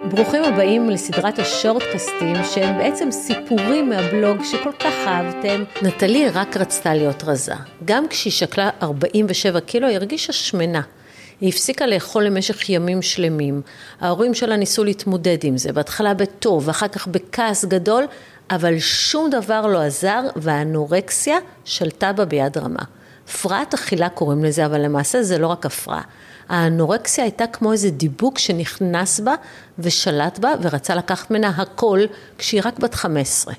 ברוכים הבאים לסדרת השורטקסטים שהם בעצם סיפורים מהבלוג שכל כך אהבתם. נטלי רק רצתה להיות רזה. גם כשהיא שקלה 47 קילו היא הרגישה שמנה. היא הפסיקה לאכול למשך ימים שלמים. ההורים שלה ניסו להתמודד עם זה, בהתחלה בטוב ואחר כך בכעס גדול, אבל שום דבר לא עזר והאנורקסיה שלטה בה ביד רמה. הפרעת אכילה קוראים לזה, אבל למעשה זה לא רק הפרעה. האנורקסיה הייתה כמו איזה דיבוק שנכנס בה ושלט בה ורצה לקחת ממנה הכל כשהיא רק בת 15.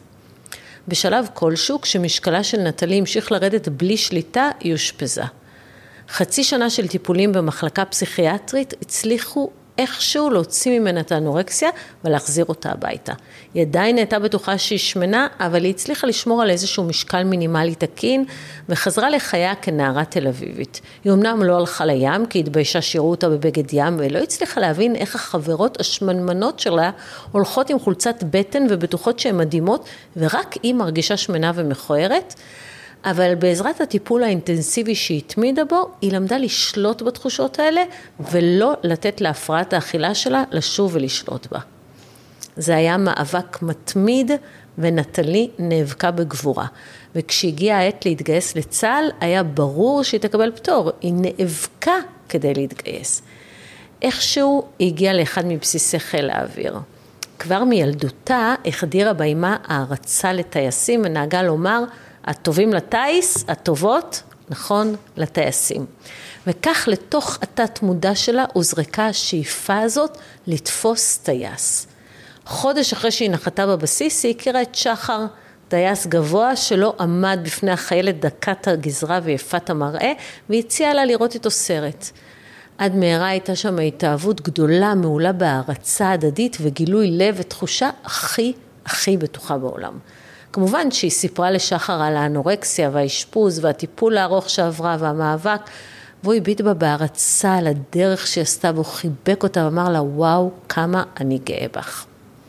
בשלב כלשהו, כשמשקלה של נטלי המשיך לרדת בלי שליטה, היא אושפזה. חצי שנה של טיפולים במחלקה פסיכיאטרית הצליחו איכשהו להוציא ממנה את האנורקסיה ולהחזיר אותה הביתה. היא עדיין הייתה בטוחה שהיא שמנה, אבל היא הצליחה לשמור על איזשהו משקל מינימלי תקין, וחזרה לחייה כנערה תל אביבית. היא אמנם לא הלכה לים, כי התביישה שיראו אותה בבגד ים, ולא הצליחה להבין איך החברות השמנמנות שלה הולכות עם חולצת בטן ובטוחות שהן מדהימות, ורק היא מרגישה שמנה ומכוערת. אבל בעזרת הטיפול האינטנסיבי שהיא התמידה בו, היא למדה לשלוט בתחושות האלה, ולא לתת להפרעת האכילה שלה לשוב ולשלוט בה. זה היה מאבק מתמיד, ונטלי נאבקה בגבורה. וכשהגיעה העת להתגייס לצה"ל, היה ברור שהיא תקבל פטור. היא נאבקה כדי להתגייס. איכשהו היא הגיעה לאחד מבסיסי חיל האוויר. כבר מילדותה החדירה באימה הערצה לטייסים, ונהגה לומר, הטובים לטייס, הטובות, נכון, לטייסים. וכך לתוך התת מודע שלה הוזרקה השאיפה הזאת לתפוס טייס. חודש אחרי שהיא נחתה בבסיס, היא הכירה את שחר, טייס גבוה שלא עמד בפני החיילת דקת הגזרה ויפת המראה, והציעה לה לראות איתו סרט. עד מהרה הייתה שם התאהבות גדולה, מעולה בהערצה הדדית וגילוי לב ותחושה הכי בטוחה בעולם. כמובן שהיא סיפרה לשחר על האנורקסיה והאשפוז והטיפול הארוך שעברה והמאבק, והוא הביט בה בהערצה על הדרך שהיא עשתה בו, חיבק אותה ואמר לה, וואו, כמה אני גאה בך.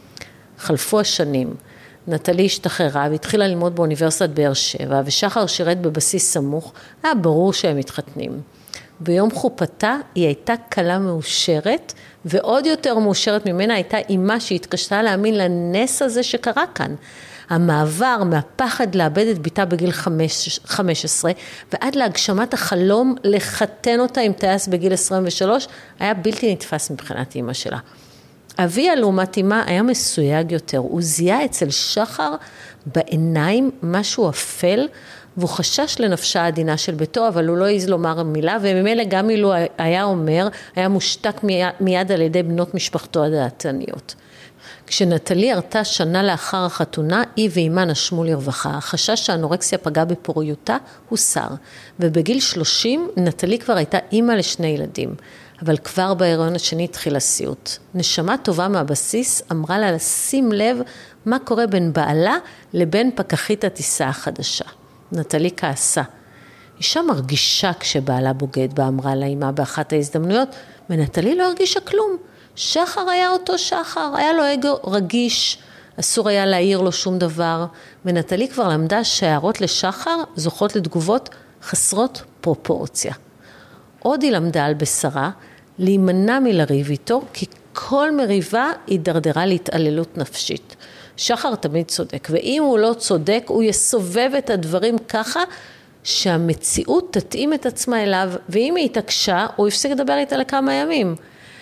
חלפו השנים, נטלי השתחררה והתחילה ללמוד באוניברסיטת באר שבע, ושחר שירת בבסיס סמוך, היה ברור שהם מתחתנים. ביום חופתה היא הייתה קלה מאושרת, ועוד יותר מאושרת ממנה הייתה אימה שהתקשתה להאמין לנס הזה שקרה כאן. המעבר מהפחד לאבד את ביתה בגיל 15 ועד להגשמת החלום לחתן אותה עם טייס בגיל 23 היה בלתי נתפס מבחינת אמא שלה. אביה לעומת אמא היה מסויג יותר, הוא זיהה אצל שחר בעיניים משהו אפל והוא חשש לנפשה העדינה של ביתו, אבל הוא לא העז לומר מילה, וממילא גם אילו היה אומר, היה מושתק מיד על ידי בנות משפחתו הדעתניות. כשנטלי הרתה שנה לאחר החתונה, היא ואימה נשמו לרווחה. החשש שהאנורקסיה פגעה בפוריותה הוסר, ובגיל 30 נטלי כבר הייתה אימא לשני ילדים. אבל כבר בהיריון השני התחיל הסיוט. נשמה טובה מהבסיס אמרה לה לשים לב מה קורה בין בעלה לבין פקחית הטיסה החדשה. נטלי כעסה. אישה מרגישה כשבעלה בוגד בה, אמרה לה אימה באחת ההזדמנויות, ונטלי לא הרגישה כלום. שחר היה אותו שחר, היה לו אגו רגיש, אסור היה להעיר לו שום דבר, ונטלי כבר למדה שהערות לשחר זוכות לתגובות חסרות פרופורציה. עוד היא למדה על בשרה, להימנע מלריב איתו, כי כל מריבה הידרדרה להתעללות נפשית. שחר תמיד צודק, ואם הוא לא צודק, הוא יסובב את הדברים ככה, שהמציאות תתאים את עצמה אליו, ואם היא התעקשה, הוא יפסיק לדבר איתה לכמה ימים.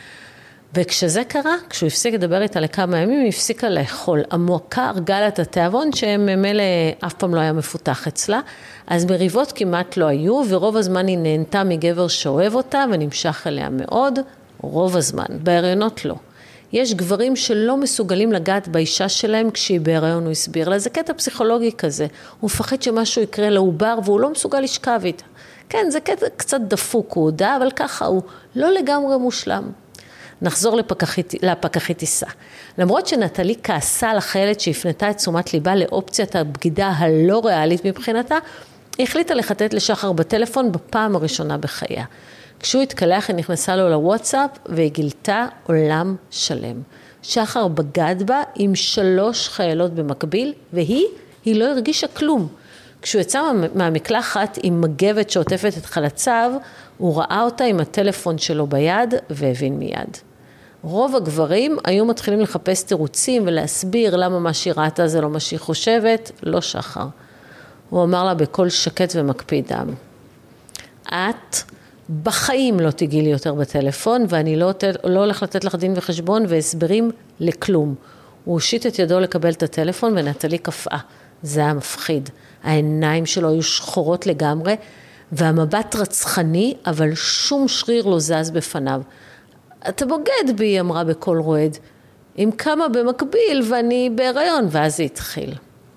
וכשזה קרה, כשהוא הפסיק לדבר איתה לכמה ימים, היא הפסיקה לאכול. המועקה הרגה לה את התיאבון, שממילא אף פעם לא היה מפותח אצלה. אז מריבות כמעט לא היו, ורוב הזמן היא נהנתה מגבר שאוהב אותה, ונמשך אליה מאוד, רוב הזמן. בהריונות לא. יש גברים שלא מסוגלים לגעת באישה שלהם כשהיא בהריון, הוא הסביר לה. זה קטע פסיכולוגי כזה. הוא מפחד שמשהו יקרה לעובר, והוא לא מסוגל לשכב איתה. כן, זה קטע קצת דפוק, הוא הודע, אבל ככה הוא לא לגמרי מושלם. נחזור לפקחית טיסה. למרות שנטלי כעסה על החיילת שהפנתה את תשומת ליבה לאופציית הבגידה הלא ריאלית מבחינתה, היא החליטה לחטט לשחר בטלפון בפעם הראשונה בחייה. כשהוא התקלח היא נכנסה לו לוואטסאפ והיא גילתה עולם שלם. שחר בגד בה עם 3 חיילות במקביל, והיא לא הרגישה כלום. כשהוא יצא מהמקלחת עם מגבת שעוטפת את חלציו, הוא ראה אותה עם הטלפון שלו ביד והבין מיד. רוב הגברים היו מתחילים לחפש תירוצים ולהסביר למה מה שהיא ראתה זה לא מה שהיא חושבת, לא שחר. הוא אמר לה בקול שקט ומקפיא דם. את בחיים לא תגיעי לי יותר בטלפון, ואני לא הולך לתת לך דין וחשבון והסברים לכלום. הוא הושיט את ידו לקבל את הטלפון ונטלי קפאה. זה היה מפחיד. העיניים שלו היו שחורות לגמרי, והמבט רצחני, אבל שום שריר לא זז בפניו. אתה בוגד בי, היא אמרה בקול רועד. עם כמה במקביל ואני בהיריון, ואז זה התחיל.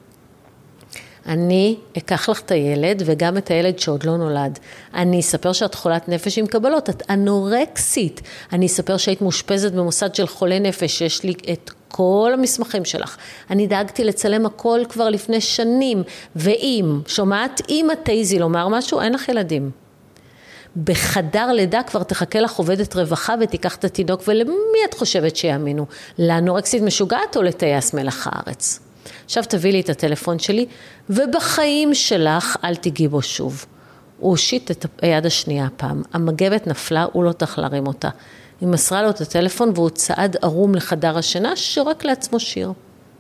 אני אקח לך את הילד וגם את הילד שעוד לא נולד. אני אספר שאת חולת נפש עם קבלות, את אנורקסית. אני אספר שהיית מאושפזת במוסד של חולי נפש, שיש לי את כל המסמכים שלך. אני דאגתי לצלם הכל כבר לפני שנים, ואם, שומעת, אם את תעיזי לומר משהו, אין לך ילדים. בחדר לידה כבר תחכה לך עובדת רווחה ותיקח את התינוק, ולמי את חושבת שיאמינו? לאנורקסית משוגעת או לטייס מלח הארץ? עכשיו תביא לי את הטלפון שלי, ובחיים שלך אל תיגעי בו שוב. הוא הושיט את היד השנייה הפעם. המגבת נפלה, הוא לא תוכל להרים אותה. היא מסרה לו את הטלפון והוא צעד ערום לחדר השינה, שורק לעצמו שיר.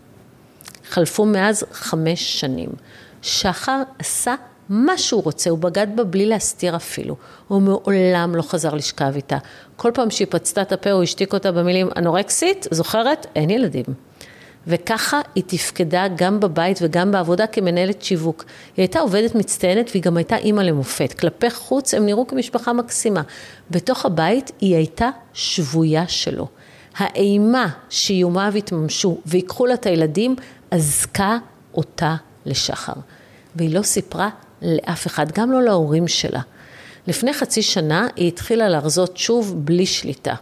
חלפו מאז 5 שנים. שחר עשה מה שהוא רוצה, הוא בגד בה בלי להסתיר אפילו. הוא מעולם לא חזר לשכב איתה. כל פעם שהיא פצתה את הפה, הוא השתיק אותה במילים אנורקסית, זוכרת? אין ילדים. וככה היא תפקדה גם בבית וגם בעבודה כמנהלת שיווק. היא הייתה עובדת מצטיינת והיא גם הייתה אימא למופת. כלפי חוץ הם נראו כמשפחה מקסימה. בתוך הבית היא הייתה שבויה שלו. האימה שאיומיו התממשו ויקחו לה את הילדים, עזקה אותה לשחר. והיא לא סיפרה לאף אחד, גם לא להורים שלה. לפני 0.5 שנה היא התחילה להרזות שוב בלי שליטה.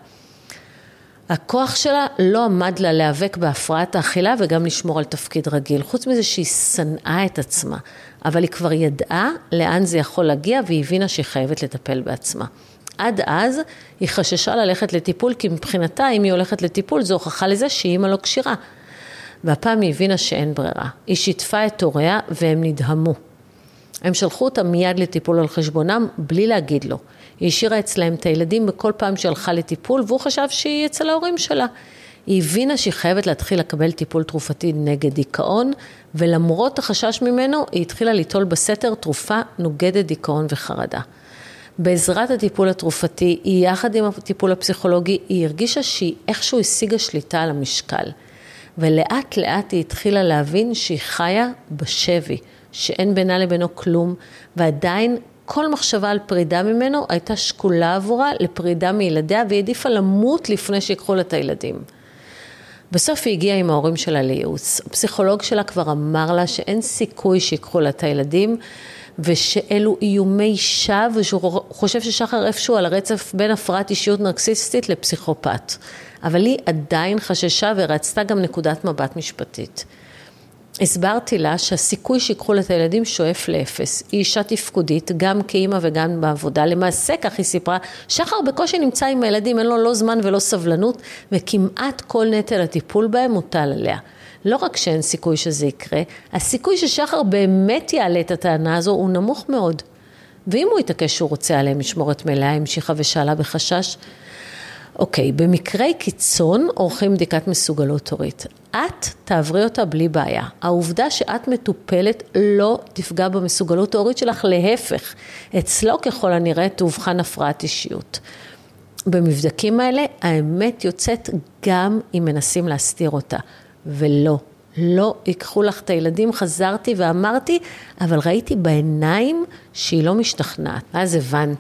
הכוח שלה לא עמד לה להיאבק בהפרעת האכילה וגם לשמור על תפקיד רגיל. חוץ מזה שהיא שנאה את עצמה, אבל היא כבר ידעה לאן זה יכול להגיע והיא הבינה שהיא חייבת לטפל בעצמה. עד אז היא חששה ללכת לטיפול, כי מבחינתה אם היא הולכת לטיפול זו הוכחה לזה שהיא אימא לא קשירה. והפעם היא הבינה שאין ברירה. היא שיתפה את הוריה והם נדהמו. הם שלחו אותה מיד לטיפול על חשבונם בלי להגיד לו. היא השאירה אצלהם את הילדים בכל פעם שהלכה לטיפול, והוא חשב שהיא אצל ההורים שלה. היא הבינה שהיא חייבת להתחיל לקבל טיפול תרופתי נגד דיכאון, ולמרות החשש ממנו, היא התחילה ליטול בסתר תרופה נוגדת דיכאון וחרדה. בעזרת הטיפול התרופתי, היא יחד עם הטיפול הפסיכולוגי, היא הרגישה שהיא איכשהו השיגה שליטה על המשקל. ולאט לאט היא התחילה להבין שהיא חיה בשבי, שאין בינה לבינו כלום, ועדיין כל מחשבה על פרידה ממנו הייתה שקולה עבורה לפרידה מילדיה, והיא העדיפה למות לפני שיקחו לה את הילדים. בסוף היא הגיעה עם ההורים שלה לייעוץ. הפסיכולוג שלה כבר אמר לה שאין סיכוי שיקחו לה את הילדים, ושאלו איומי שווא, ושהוא חושב ששחר איפשהו על הרצף בין הפרעת אישיות נרקסיסטית לפסיכופת. אבל היא עדיין חששה ורצתה גם נקודת מבט משפטית. הסברתי לה שהסיכוי שיקחו לה את הילדים שואף לאפס. היא אישה תפקודית, גם כאימא וגם בעבודה. למעשה, כך היא סיפרה, שחר בקושי נמצא עם הילדים, אין לו לא זמן ולא סבלנות, וכמעט כל נטל הטיפול בהם מוטל עליה. לא רק שאין סיכוי שזה יקרה, הסיכוי ששחר באמת יעלה את הטענה הזו הוא נמוך מאוד. ואם הוא יתעקש שהוא רוצה עליהם משמורת מלאה, המשיכה ושאלה בחשש, אוקיי, במקרי קיצון עורכים בדיקת מסוגלות הורית. את תעברי אותה בלי בעיה. העובדה שאת מטופלת לא תפגע במסוגלות ההורית שלך, להפך. אצלו ככל הנראה תאובחן הפרעת אישיות. במבדקים האלה האמת יוצאת גם אם מנסים להסתיר אותה. ולא, לא ייקחו לך את הילדים, חזרתי ואמרתי, אבל ראיתי בעיניים שהיא לא משתכנעת. אז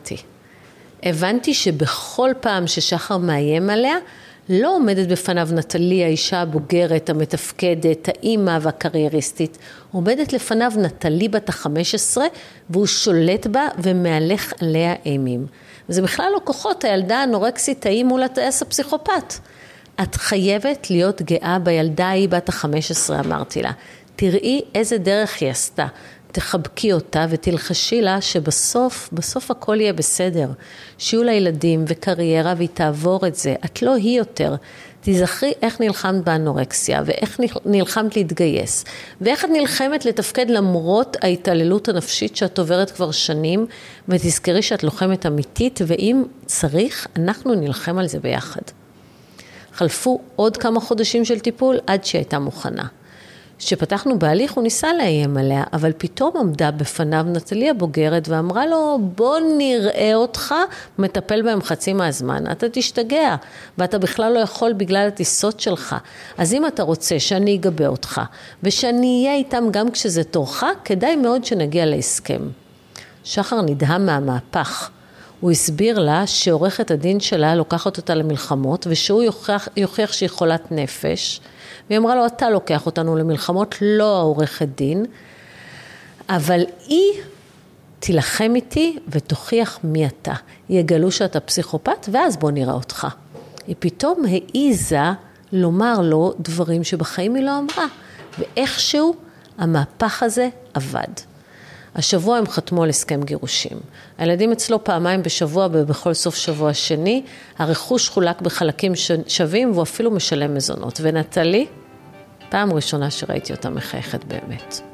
הבנתי שבכל פעם ששחר מאיים עליה, לא עומדת בפניו נטלי, האישה הבוגרת, המתפקדת, האימא והקרייריסטית, עומדת לפניו נטלי בת ה-15, והוא שולט בה ומהלך עליה אימים. וזה בכלל לא כוחות, הילדה האנורקסית ההיא מול הטייס הפסיכופת. את חייבת להיות גאה בילדה ההיא בת ה-15, אמרתי לה. תראי איזה דרך היא עשתה. תחבקי אותה ותלחשי לה שבסוף הכל יהיה בסדר. שיהיו לה ילדים וקריירה והיא תעבור את זה. את לא היא יותר. תזכרי איך נלחמת באנורקסיה ואיך נלחמת להתגייס. ואיך את נלחמת לתפקד למרות ההתעללות הנפשית שאת עוברת כבר שנים. ותזכרי שאת לוחמת אמיתית ואם צריך אנחנו נלחם על זה ביחד. חלפו עוד כמה חודשים של טיפול עד שהיא הייתה מוכנה. כשפתחנו בהליך הוא ניסה לאיים עליה, אבל פתאום עמדה בפניו נטלי הבוגרת ואמרה לו, בוא נראה אותך, מטפל בהם חצי מהזמן, אתה תשתגע, ואתה בכלל לא יכול בגלל הטיסות שלך. אז אם אתה רוצה שאני אגבה אותך, ושאני אהיה איתם גם כשזה תורך, כדאי מאוד שנגיע להסכם. שחר נדהם מהמהפך. הוא הסביר לה שעורכת הדין שלה לוקחת אותה למלחמות, ושהוא יוכיח שהיא חולת נפש, והיא אמרה לו, אתה לוקח אותנו למלחמות, לא העורכת דין, אבל היא תילחם איתי ותוכיח מי אתה. יגלו שאתה פסיכופת, ואז בוא נראה אותך. היא פתאום העיזה לומר לו דברים שבחיים היא לא אמרה, ואיכשהו המהפך הזה עבד. השבוע הם חתמו על הסכם גירושים. הילדים אצלו פעמיים בשבוע ובכל סוף שבוע שני, הרכוש חולק בחלקים שווים והוא אפילו משלם מזונות. ונטלי, פעם ראשונה שראיתי אותה מחייכת באמת.